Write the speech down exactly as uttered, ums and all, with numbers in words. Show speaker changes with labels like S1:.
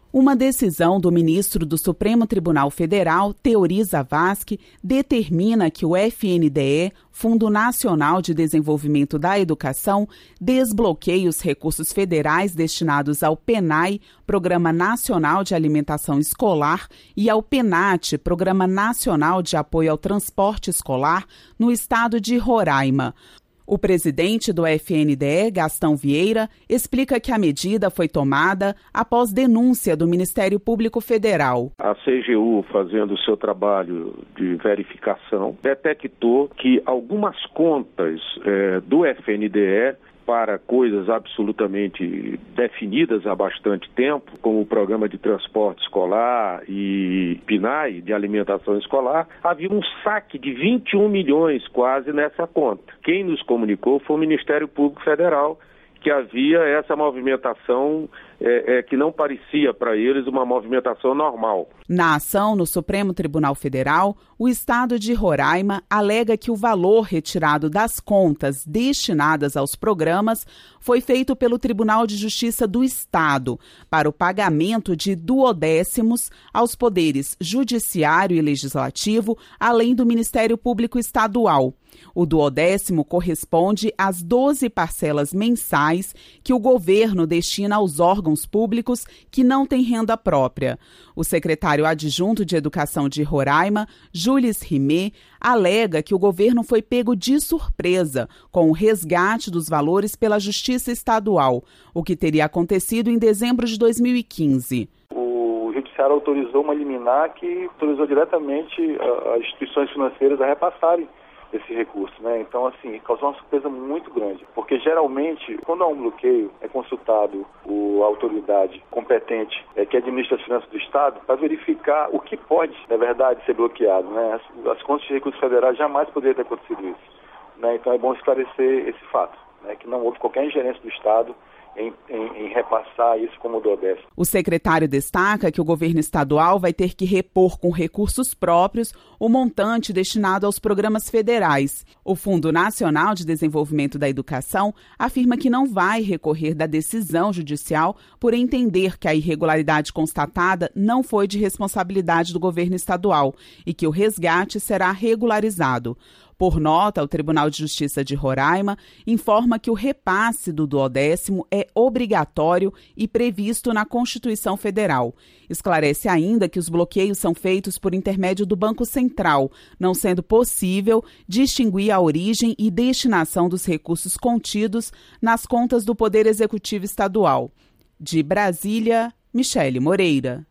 S1: Uma decisão do ministro do Supremo Tribunal Federal, Teori Zavascki, determina que o F N D E, Fundo Nacional de Desenvolvimento da Educação, desbloqueie os recursos federais destinados ao PENAI, Programa Nacional de Alimentação Escolar, e ao PENAT, Programa Nacional de Apoio ao Transporte Escolar, no estado de Roraima. O presidente do F N D E, Gastão Vieira, explica que a medida foi tomada após denúncia do Ministério Público Federal.
S2: A C G U, fazendo o seu trabalho de verificação, detectou que algumas contas é, do F N D E para coisas absolutamente definidas há bastante tempo, como o Programa de Transporte Escolar e PNAE, de Alimentação Escolar, havia um saque de vinte e um milhões quase nessa conta. Quem nos comunicou foi o Ministério Público Federal, que havia essa movimentação é, é, que não parecia para eles uma movimentação normal.
S1: Na ação no Supremo Tribunal Federal, o estado de Roraima alega que o valor retirado das contas destinadas aos programas foi feito pelo Tribunal de Justiça do Estado para o pagamento de duodécimos aos poderes judiciário e legislativo, além do Ministério Público Estadual. O duodécimo corresponde às doze parcelas mensais que o governo destina aos órgãos públicos que não têm renda própria. O secretário adjunto de Educação de Roraima, Jules Rimet, alega que o governo foi pego de surpresa com o resgate dos valores pela Justiça Estadual, o que teria acontecido em dezembro de dois mil e quinze.
S3: O Judiciário autorizou uma liminar que autorizou diretamente as instituições financeiras a repassarem esse recurso, né? Então, assim, causou uma surpresa muito grande, porque geralmente, quando há um bloqueio, é consultado o, a autoridade competente é, que administra as finanças do Estado para verificar o que pode, na verdade, ser bloqueado, né? As, as contas de recursos federais jamais poderiam ter acontecido isso, né? Então, é bom esclarecer esse fato, né? Que não houve qualquer ingerência do Estado Em, em, em repassar isso como duodécimo.
S1: O secretário destaca que o governo estadual vai ter que repor com recursos próprios o montante destinado aos programas federais. O Fundo Nacional de Desenvolvimento da Educação afirma que não vai recorrer da decisão judicial por entender que a irregularidade constatada não foi de responsabilidade do governo estadual e que o resgate será regularizado. Por nota, o Tribunal de Justiça de Roraima informa que o repasse do duodécimo é obrigatório e previsto na Constituição Federal. Esclarece ainda que os bloqueios são feitos por intermédio do Banco Central, não sendo possível distinguir a origem e destinação dos recursos contidos nas contas do Poder Executivo Estadual. De Brasília, Michele Moreira.